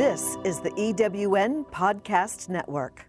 This is the EWN Podcast Network.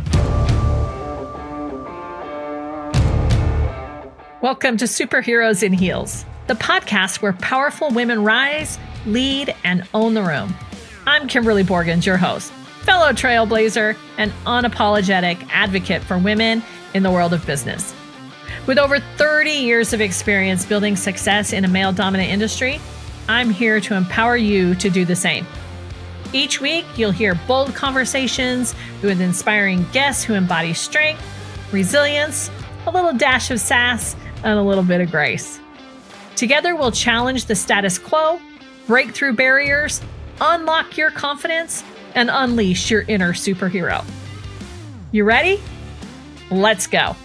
Welcome to Superheroes in Heels, the podcast where powerful women rise, lead, and own the room. I'm Kimberly Borgens, your host, fellow trailblazer, and unapologetic advocate for women in the world of business. With over 30 years of experience building success in a male-dominant industry, I'm here to empower you to do the same. Each week, you'll hear bold conversations with inspiring guests who embody strength, resilience, a little dash of sass, and a little bit of grace. Together, we'll challenge the status quo, break through barriers, unlock your confidence, and unleash your inner superhero. You ready? Let's go.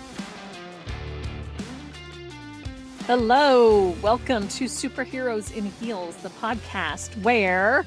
Hello, welcome to Superheroes in Heels, the podcast where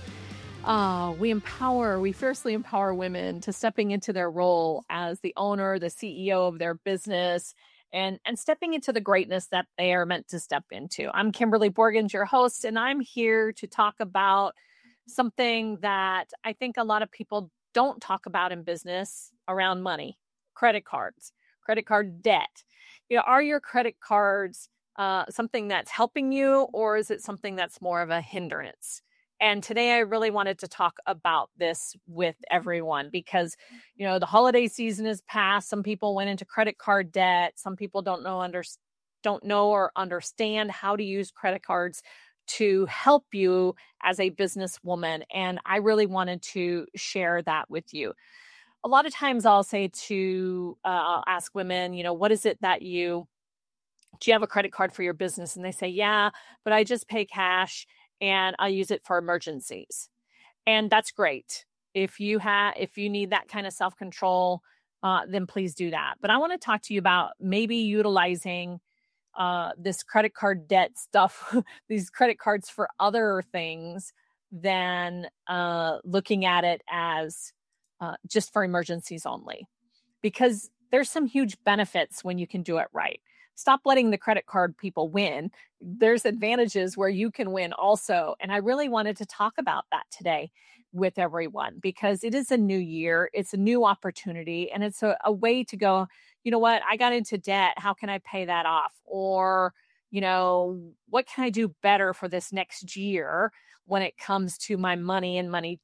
we fiercely empower women to stepping into their role as the owner, the CEO of their business, and stepping into the greatness that they are meant to step into. I'm Kimberly Borgens, your host, and I'm here to talk about something that I think a lot of people don't talk about in business around money: credit cards, credit card debt. Are your credit cards something that's helping you, or is it something that's more of a hindrance? And today I really wanted to talk about this with everyone because, the holiday season is past. Some people went into credit card debt. Some people don't know or understand how to use credit cards to help you as a businesswoman. And I really wanted to share that with you. A lot of times I'll ask women, what is it that do you have a credit card for your business? And they say, yeah, but I just pay cash and I use it for emergencies. And that's great. If you need that kind of self-control, then please do that. But I want to talk to you about maybe utilizing this credit card debt stuff, these credit cards for other things than looking at it as just for emergencies only. Because there's some huge benefits when you can do it right. Stop letting the credit card people win. There's advantages where you can win also. And I really wanted to talk about that today with everyone because it is a new year. It's a new opportunity. And it's a way to go, you know what, I got into debt. How can I pay that off? Or, what can I do better for this next year when it comes to my money and money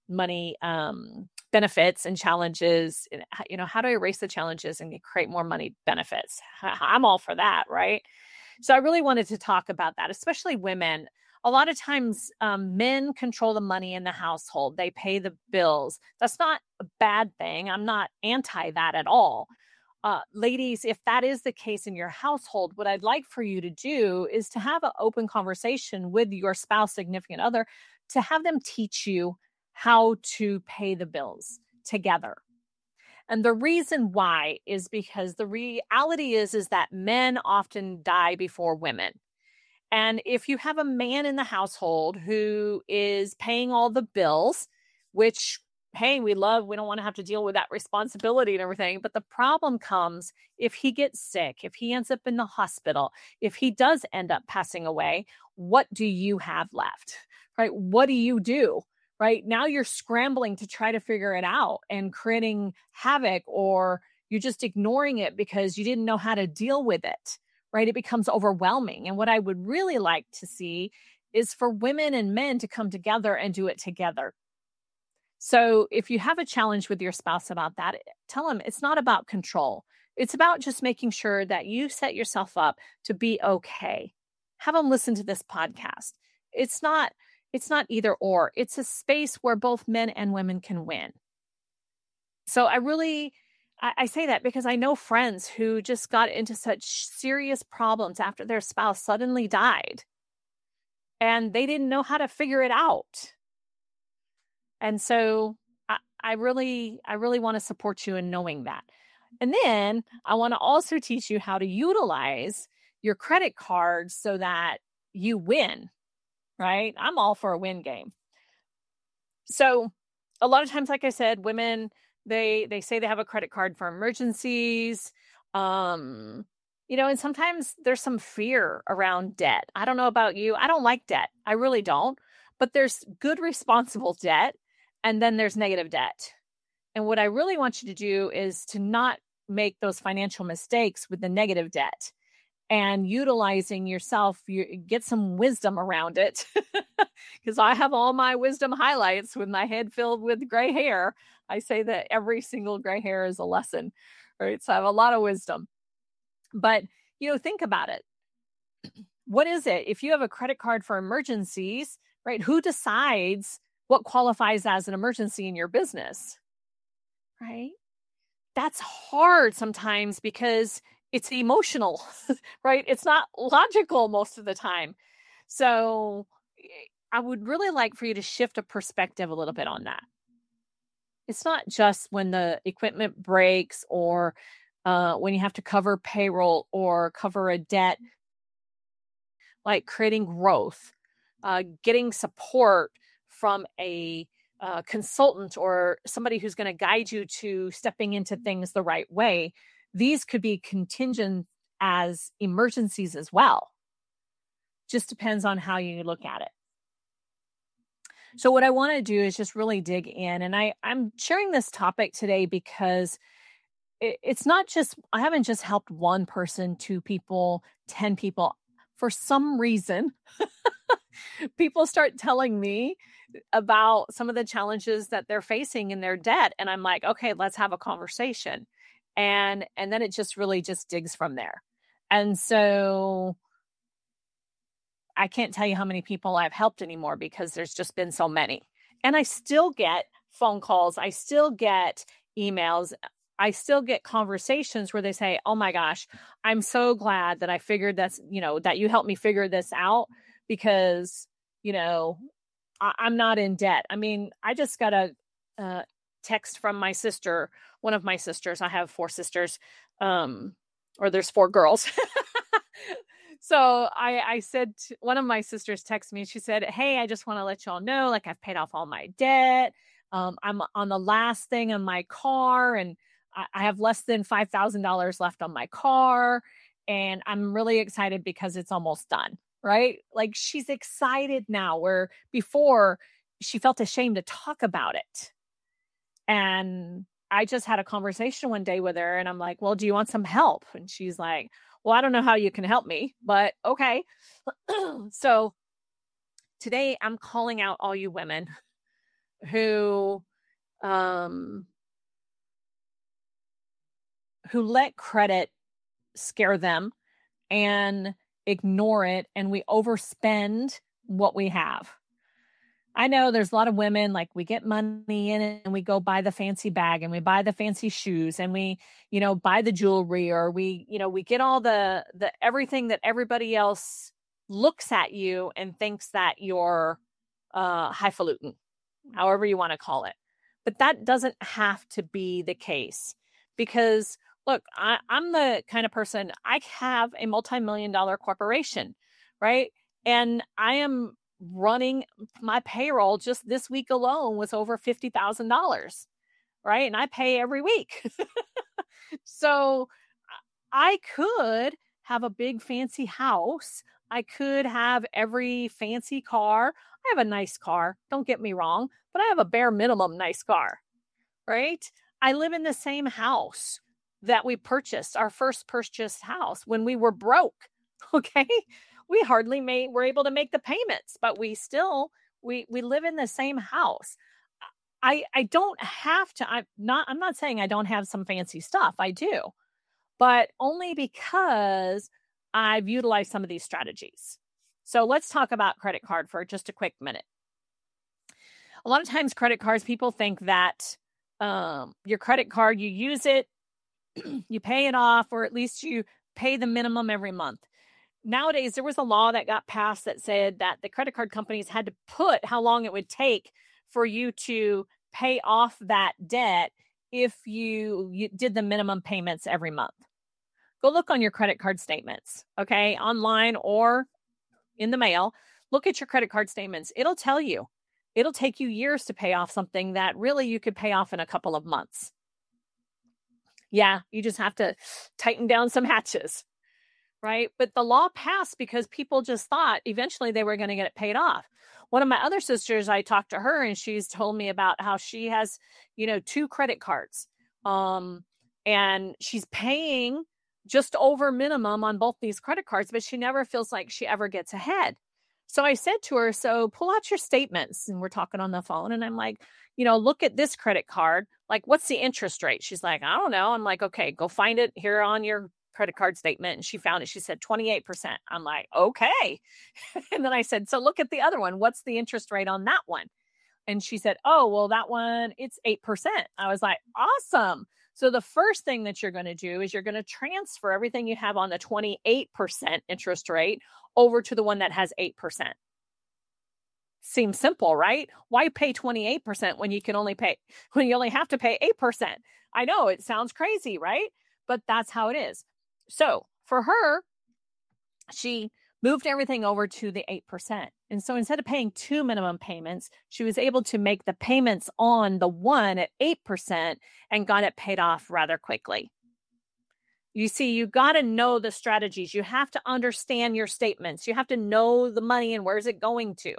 benefits and challenges? How do I erase the challenges and create more money benefits? I'm all for that, right? So I really wanted to talk about that, especially women. A lot of times men control the money in the household. They pay the bills. That's not a bad thing. I'm not anti that at all. Ladies, if that is the case in your household, what I'd like for you to do is to have an open conversation with your spouse, significant other, to have them teach you how to pay the bills together. And the reason why is because the reality is that men often die before women. And if you have a man in the household who is paying all the bills, which, hey, we don't want to have to deal with that responsibility and everything. But the problem comes if he gets sick, if he ends up in the hospital, if he does end up passing away, what do you have left, right? What do you do? Right now you're scrambling to try to figure it out and creating havoc, or you're just ignoring it because you didn't know how to deal with it, right? It becomes overwhelming. And what I would really like to see is for women and men to come together and do it together. So if you have a challenge with your spouse about that, tell them it's not about control. It's about just making sure that you set yourself up to be okay. Have them listen to this podcast. It's not either or. It's a space where both men and women can win. So I say that because I know friends who just got into such serious problems after their spouse suddenly died and they didn't know how to figure it out. And so I really want to support you in knowing that. And then I want to also teach you how to utilize your credit cards so that you win. Right? I'm all for a win game. So a lot of times, like I said, women, they say they have a credit card for emergencies. And sometimes there's some fear around debt. I don't know about you. I don't like debt. I really don't. But there's good, responsible debt. And then there's negative debt. And what I really want you to do is to not make those financial mistakes with the negative debt and utilizing yourself. You get some wisdom around it, because I have all my wisdom highlights with my head filled with gray hair. I say that every single gray hair is a lesson, right? So I have a lot of wisdom. But, think about it. What is it? If you have a credit card for emergencies, right? Who decides what qualifies as an emergency in your business, right? That's hard sometimes because it's emotional, right? It's not logical most of the time. So I would really like for you to shift a perspective a little bit on that. It's not just when the equipment breaks or when you have to cover payroll or cover a debt, like creating growth, getting support from a consultant or somebody who's going to guide you to stepping into things the right way. These could be contingent as emergencies as well. Just depends on how you look at it. So what I want to do is just really dig in. And I'm sharing this topic today because it's not just, I haven't just helped one person, 2 people, 10 people. For some reason, people start telling me about some of the challenges that they're facing in their debt. And I'm like, okay, let's have a conversation. And then it just really just digs from there. And so I can't tell you how many people I've helped anymore because there's just been so many. And I still get phone calls. I still get emails. I still get conversations where they say, oh my gosh, I'm so glad that I figured that's, that you helped me figure this out because, I'm not in debt. I mean, I just got a text from my sister, one of my sisters. I have 4 sisters, or there's 4 girls. So I said, one of my sisters texted me, she said, hey, I just want to let y'all know, like I've paid off all my debt. I'm on the last thing on my car and I have less than $5,000 left on my car. And I'm really excited because it's almost done, right? Like she's excited now where before she felt ashamed to talk about it. And I just had a conversation one day with her and I'm like, well, do you want some help? And she's like, well, I don't know how you can help me, but okay. So today I'm calling out all you women who let credit scare them and ignore it, and we overspend what we have. I know there's a lot of women, like we get money in it and we go buy the fancy bag and we buy the fancy shoes and we, buy the jewelry or we get all the everything that everybody else looks at you and thinks that you're highfalutin, however you want to call it. But that doesn't have to be the case because look, I'm the kind of person, I have a multi-million-dollar corporation, right? And I am running my payroll just this week alone was over $50,000, right? And I pay every week. So I could have a big fancy house. I could have every fancy car. I have a nice car. Don't get me wrong, but I have a bare minimum nice car, right? I live in the same house that we purchased, our first purchased house when we were broke. Okay. We hardly were able to make the payments, but we live in the same house. I don't have to, I'm not saying I don't have some fancy stuff. I do, but only because I've utilized some of these strategies. So let's talk about credit card for just a quick minute. A lot of times credit cards, people think that your credit card, you use it, you pay it off, or at least you pay the minimum every month. Nowadays, there was a law that got passed that said that the credit card companies had to put how long it would take for you to pay off that debt if you did the minimum payments every month. Go look on your credit card statements, okay, online or in the mail. Look at your credit card statements. It'll tell you. It'll take you years to pay off something that really you could pay off in a couple of months. Yeah, you just have to tighten down some hatches. Right? But the law passed because people just thought eventually they were going to get it paid off. One of my other sisters, I talked to her and she's told me about how she has, 2 credit cards. And she's paying just over minimum on both these credit cards, but she never feels like she ever gets ahead. So I said to her, so pull out your statements. And we're talking on the phone. And I'm like, look at this credit card. Like, what's the interest rate? She's like, I don't know. I'm like, okay, go find it here on your credit card statement. And she found it. She said 28%. I'm like, okay. And then I said, so look at the other one. What's the interest rate on that one? And she said, oh, well, that one, it's 8%. I was like, awesome. So the first thing that you're going to do is you're going to transfer everything you have on the 28% interest rate over to the one that has 8%. Seems simple, right? Why pay 28% when you only have to pay 8%? I know it sounds crazy, right? But that's how it is. So for her, she moved everything over to the 8%. And so instead of paying 2 minimum payments, she was able to make the payments on the one at 8% and got it paid off rather quickly. You see, you got to know the strategies. You have to understand your statements. You have to know the money and where's it going to.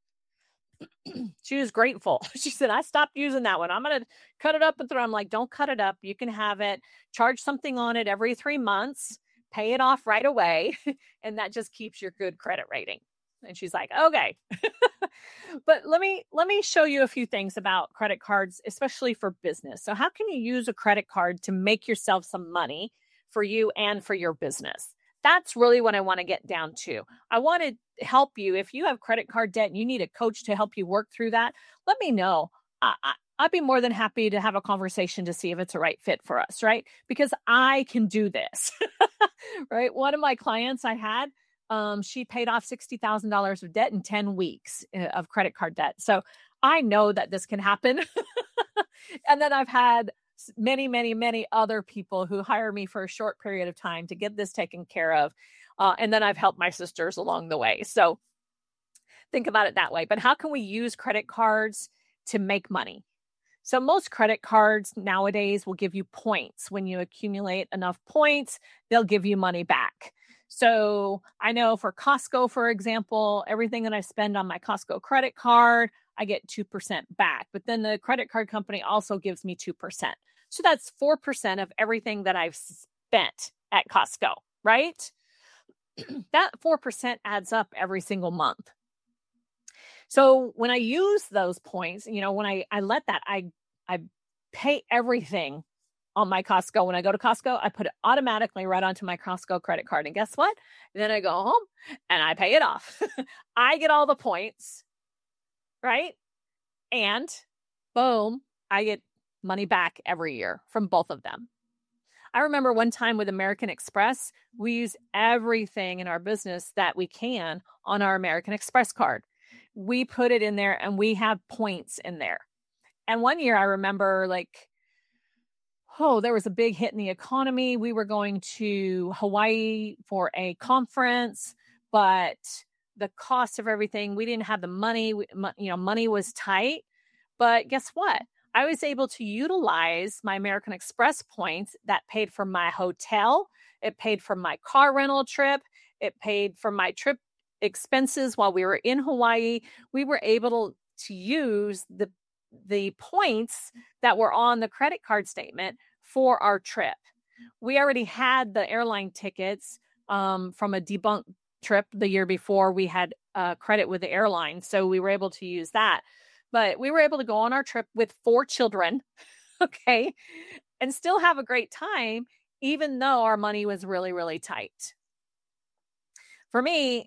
She was grateful. She said, I stopped using that one. I'm going to cut it up and throw. I'm like, don't cut it up. You can have it. Charge something on it every 3 months. Pay it off right away. And that just keeps your good credit rating. And she's like, okay. But let me show you a few things about credit cards, especially for business. So how can you use a credit card to make yourself some money for you and for your business? That's really what I want to get down to. I want to help you. If you have credit card debt and you need a coach to help you work through that, let me know. I'd be more than happy to have a conversation to see if it's a right fit for us, right? Because I can do this, right? One of my clients I had, she paid off $60,000 of debt in 10 weeks of credit card debt. So I know that this can happen. And then I've had many, many, many other people who hire me for a short period of time to get this taken care of. And then I've helped my sisters along the way. So think about it that way. But how can we use credit cards to make money? So most credit cards nowadays will give you points. When you accumulate enough points, they'll give you money back. So I know for Costco, for example, everything that I spend on my Costco credit card, I get 2% back. But then the credit card company also gives me 2%. So that's 4% of everything that I've spent at Costco, right? That 4% adds up every single month. So when I use those points, when I let that, I pay everything on my Costco. When I go to Costco, I put it automatically right onto my Costco credit card. And guess what? Then I go home and I pay it off. I get all the points, right? And boom, I get money back every year from both of them. I remember one time with American Express, we use everything in our business that we can on our American Express card. We put it in there and we have points in there. And one year I remember there was a big hit in the economy. We were going to Hawaii for a conference, but the cost of everything, we didn't have the money. Money was tight. But guess what? I was able to utilize my American Express points that paid for my hotel. It paid for my car rental trip. It paid for my trip expenses while we were in Hawaii. We were able to use the points that were on the credit card statement for our trip. We already had the airline tickets from a debunked trip the year before. We had credit with the airline, so we were able to use that. But we were able to go on our trip with 4 children, okay, and still have a great time, even though our money was really, really tight. For me,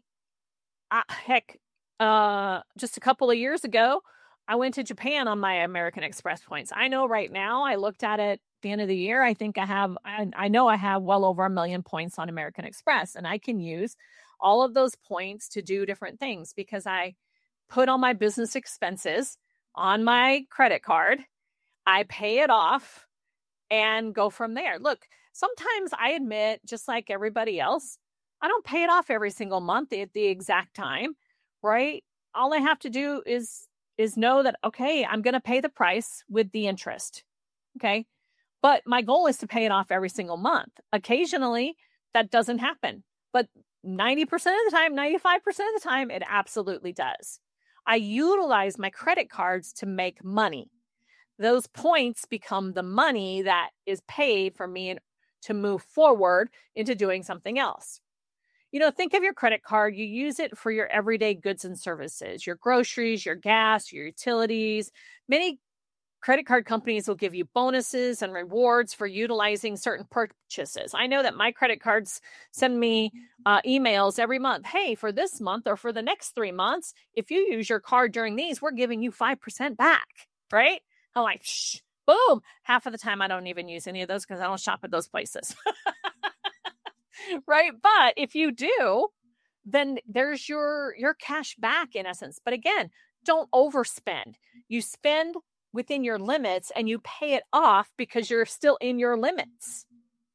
just a couple of years ago, I went to Japan on my American Express points. I know right now, I looked at it at the end of the year, I think I know I have well over 1 million points on American Express, and I can use all of those points to do different things because I put all my business expenses on my credit card. I pay it off and go from there. Look, sometimes I admit, just like everybody else, I don't pay it off every single month at the exact time, right? All I have to do is know that, okay, I'm going to pay the price with the interest. Okay. But my goal is to pay it off every single month. Occasionally that doesn't happen, but 90% of the time, 95% of the time, it absolutely does. I utilize my credit cards to make money. Those points become the money that is paid for me to move forward into doing something else. Think of your credit card. You use it for your everyday goods and services, your groceries, your gas, your utilities. Many credit card companies will give you bonuses and rewards for utilizing certain purchases. I know that my credit cards send me emails every month. Hey, for this month or for the next 3 months, if you use your card during these, we're giving you 5% back, right? I'm like, shh, boom. Half of the time, I don't even use any of those because I don't shop at those places, right? But if you do, then there's your cash back in essence. But again, don't overspend. You spend within your limits and you pay it off because you're still in your limits.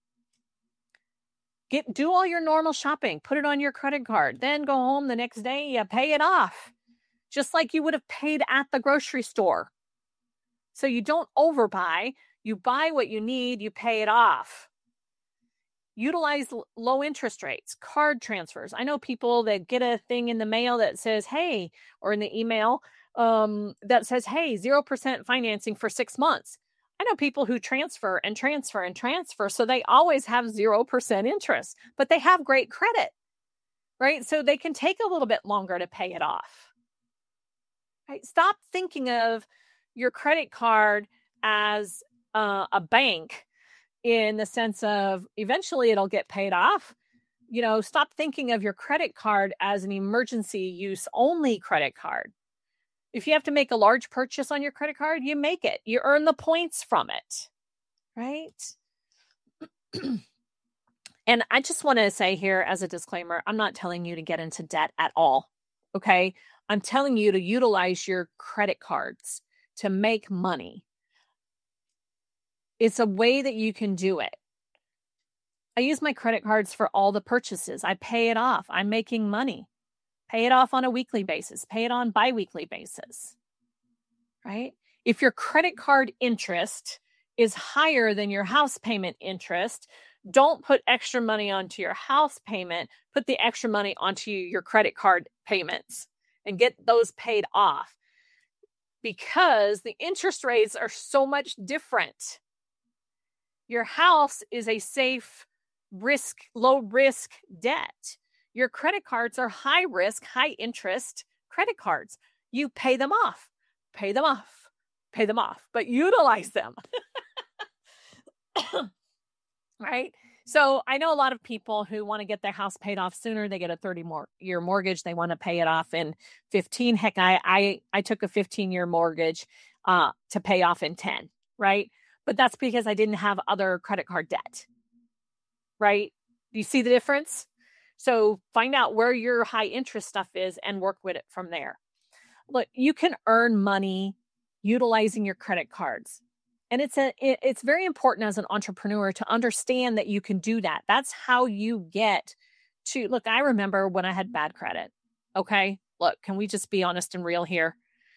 Do all your normal shopping, put it on your credit card, then go home the next day, you pay it off, just like you would have paid at the grocery store. So you don't overbuy, you buy what you need, you pay it off. Utilize low interest rates, card transfers. I know people that get a thing in the mail that says, hey, or in the email, that says, hey, 0% financing for 6 months. I know people who transfer and transfer and transfer, so they always have 0% interest, but they have great credit, right? So they can take a little bit longer to pay it off, right? Stop thinking of your credit card as a bank in the sense of eventually it'll get paid off. Stop thinking of your credit card as an emergency use only credit card. If you have to make a large purchase on your credit card, you make it. You earn the points from it, right? And I just want to say here as a disclaimer, I'm not telling you to get into debt at all, okay? I'm telling you to utilize your credit cards to make money. It's a way that you can do it. I use my credit cards for all the purchases. I pay it off. I'm making money. Pay it off on a weekly basis. Pay it on bi-weekly basis, right? If your credit card interest is higher than your house payment interest, don't put extra money onto your house payment. Put the extra money onto your credit card payments and get those paid off because the interest rates are so much different. Your house is a safe risk, low risk debt. Your credit cards are high risk, high interest credit cards. You pay them off, but utilize them. Right? So I know a lot of people who want to get their house paid off sooner. They get a 30-year mortgage. They want to pay it off in 15. Heck, I took a 15-year mortgage to pay off in 10, right? But that's because I didn't have other credit card debt, right? Do you see the difference? So find out where your high interest stuff is and work with it from there. Look, you can earn money utilizing your credit cards. And it's very important as an entrepreneur to understand that you can do that. That's how you get to, look, I remember when I had bad credit. Okay. Look, can we just be honest and real here?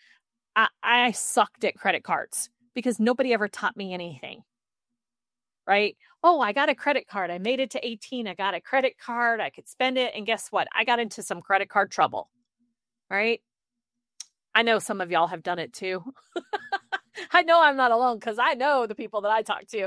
I sucked at credit cards because nobody ever taught me anything. Right? Oh, I got a credit card. I made it to 18. I got a credit card. I could spend it. And guess what? I got into some credit card trouble. Right? I know some of y'all have done it too. I know I'm not alone because I know the people that I talk to.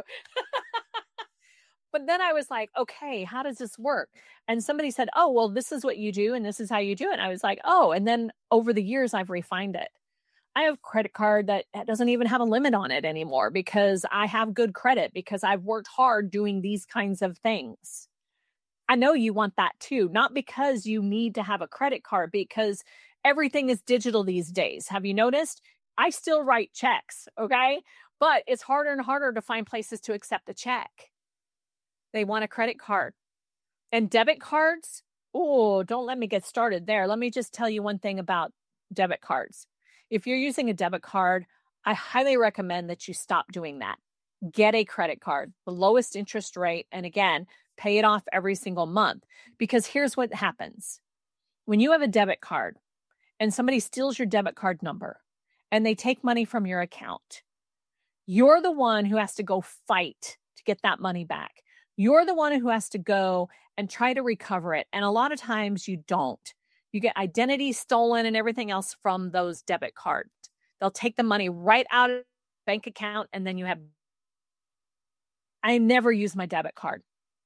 But then I was like, okay, how does this work? And somebody said, oh, well, this is what you do and this is how you do it. And I was like, oh, and then over the years, I've refined it. I have a credit card that doesn't even have a limit on it anymore because I have good credit because I've worked hard doing these kinds of things. I know you want that too, not because you need to have a credit card, because everything is digital these days. Have you noticed? I still write checks, okay? But it's harder and harder to find places to accept a check. They want a credit card. And debit cards, oh, don't let me get started there. Let me just tell you one thing about debit cards. If you're using a debit card, I highly recommend that you stop doing that. Get a credit card, the lowest interest rate, and again, pay it off every single month. Because here's what happens. When you have a debit card and somebody steals your debit card number and they take money from your account, you're the one who has to go fight to get that money back. You're the one who has to go and try to recover it. And a lot of times you don't. You get identity stolen and everything else from those debit cards. They'll take the money right out of the bank account, and then I never use my debit card.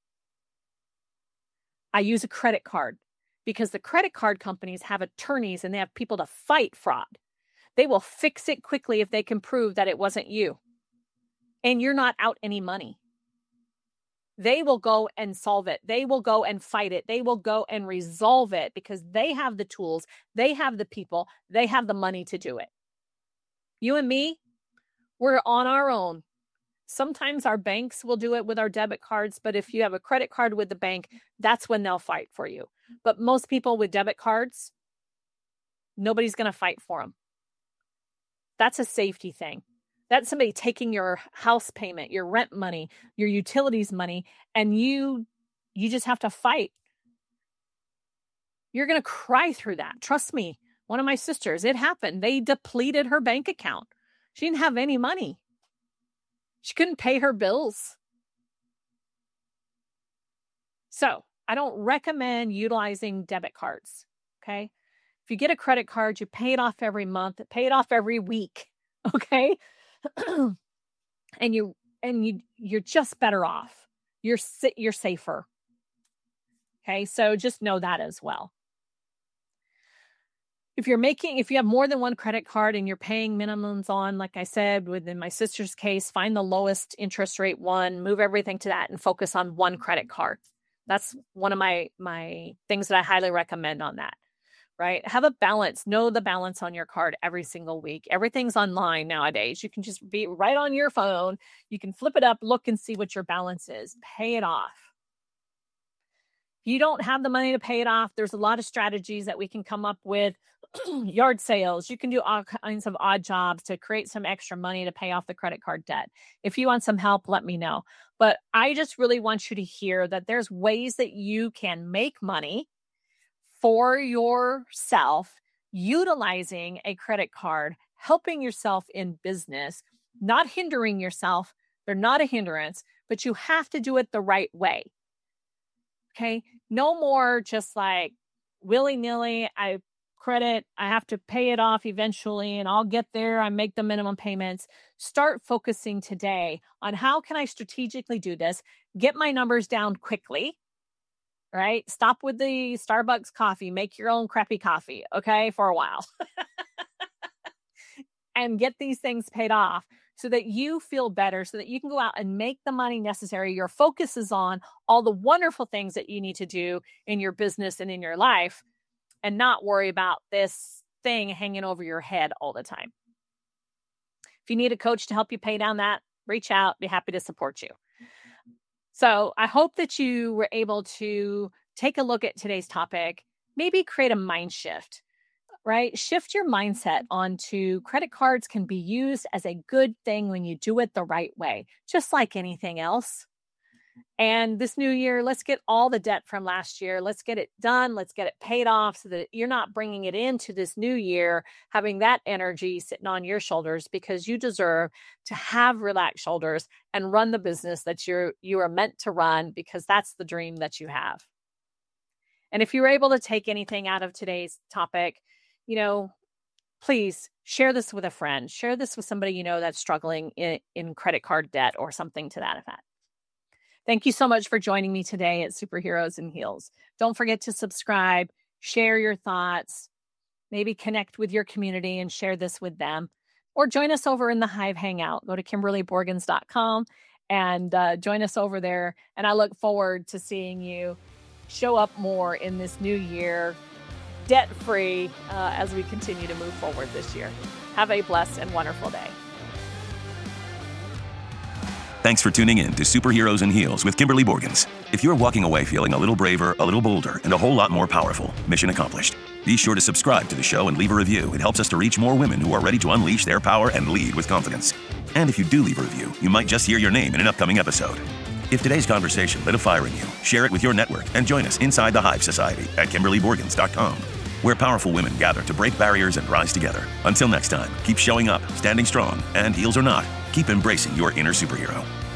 I use a credit card because the credit card companies have attorneys and they have people to fight fraud. They will fix it quickly if they can prove that it wasn't you and you're not out any money. They will go and solve it. They will go and fight it. They will go and resolve it because they have the tools, they have the people, they have the money to do it. You and me, we're on our own. Sometimes our banks will do it with our debit cards, but if you have a credit card with the bank, that's when they'll fight for you. But most people with debit cards, nobody's going to fight for them. That's a safety thing. That's somebody taking your house payment, your rent money, your utilities money, and you just have to fight. You're going to cry through that. Trust me. One of my sisters, it happened. They depleted her bank account. She didn't have any money. She couldn't pay her bills. So I don't recommend utilizing debit cards. Okay. If you get a credit card, you pay it off every month, pay it off every week. Okay. and you're just better off. You're safer. Okay. So just know that as well. If you have more than one credit card and you're paying minimums on, like I said, within my sister's case, find the lowest interest rate one, move everything to that and focus on one credit card. That's one of my things that I highly recommend on that, right? Have a balance. Know the balance on your card every single week. Everything's online nowadays. You can just be right on your phone. You can flip it up, look and see what your balance is. Pay it off. If you don't have the money to pay it off, there's a lot of strategies that we can come up with. Yard sales. You can do all kinds of odd jobs to create some extra money to pay off the credit card debt. If you want some help, let me know. But I just really want you to hear that there's ways that you can make money for yourself utilizing a credit card, helping yourself in business, not hindering yourself. They're not a hindrance, but you have to do it the right way. Okay. No more just like willy-nilly. I have to pay it off eventually and I'll get there. I make the minimum payments. Start focusing today on how can I strategically do this? Get my numbers down quickly, right? Stop with the Starbucks coffee, make your own crappy coffee, okay, for a while. And get these things paid off so that you feel better, so that you can go out and make the money necessary. Your focus is on all the wonderful things that you need to do in your business and in your life, and not worry about this thing hanging over your head all the time. If you need a coach to help you pay down that, reach out. Be happy to support you. So I hope that you were able to take a look at today's topic, maybe create a mind shift, right? Shift your mindset onto credit cards can be used as a good thing when you do it the right way, just like anything else. And this new year, let's get all the debt from last year. Let's get it done. Let's get it paid off so that you're not bringing it into this new year, having that energy sitting on your shoulders, because you deserve to have relaxed shoulders and run the business that you are meant to run, because that's the dream that you have. And if you were able to take anything out of today's topic, please share this with a friend. Share this with somebody that's struggling in credit card debt or something to that effect. Thank you so much for joining me today at Superheroes in Heels. Don't forget to subscribe, share your thoughts, maybe connect with your community and share this with them, or join us over in the Hive Hangout. Go to KimberlyBorgans.com and join us over there. And I look forward to seeing you show up more in this new year, debt-free, as we continue to move forward this year. Have a blessed and wonderful day. Thanks for tuning in to Superheroes in Heels with Kimberly Borgans. If you're walking away feeling a little braver, a little bolder, and a whole lot more powerful, mission accomplished. Be sure to subscribe to the show and leave a review. It helps us to reach more women who are ready to unleash their power and lead with confidence. And if you do leave a review, you might just hear your name in an upcoming episode. If today's conversation lit a fire in you, share it with your network and join us inside the Hive Society at KimberlyBorgans.com, where powerful women gather to break barriers and rise together. Until next time, keep showing up, standing strong, and heels or not, keep embracing your inner superhero.